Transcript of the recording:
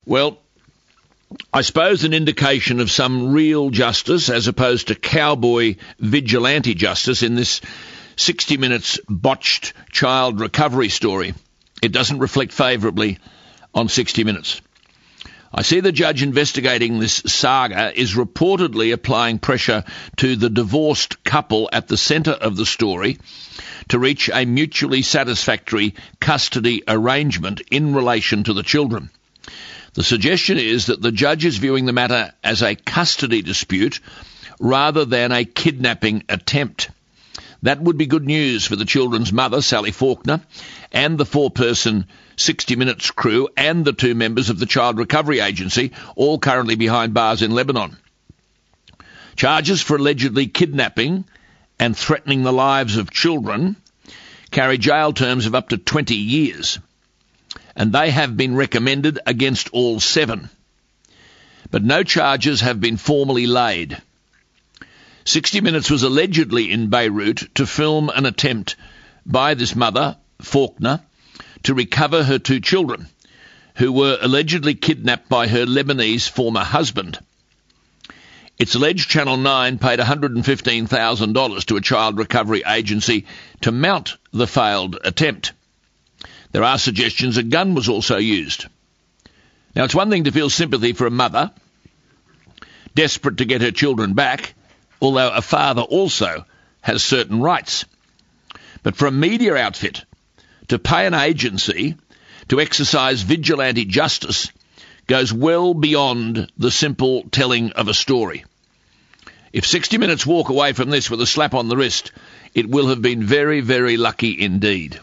Well, I suppose an indication of some real justice as opposed to cowboy vigilante justice in this 60 Minutes botched child recovery story. It doesn't reflect favourably on 60 Minutes. I see the judge investigating this saga is reportedly applying pressure to the divorced couple at the centre of the story to reach a mutually satisfactory custody arrangement in relation to the children. The suggestion is that the judge is viewing the matter as a custody dispute rather than a kidnapping attempt. That would be good news for the children's mother, Sally Faulkner, and the four-person 60 Minutes crew and the two members of the Child Recovery Agency, all currently behind bars in Lebanon. Charges for allegedly kidnapping and threatening the lives of children carry jail terms of up to 20 years, and they have been recommended against all 7. But no charges have been formally laid. 60 Minutes was allegedly in Beirut to film an attempt by this mother, Faulkner, to recover her 2 children, who were allegedly kidnapped by her Lebanese former husband. It's alleged Channel 9 paid $115,000 to a child recovery agency to mount the failed attempt. There are suggestions a gun was also used. Now, it's one thing to feel sympathy for a mother desperate to get her children back, although a father also has certain rights. But for a media outfit to pay an agency to exercise vigilante justice goes well beyond the simple telling of a story. If 60 Minutes walk away from this with a slap on the wrist, it will have been very, very lucky indeed.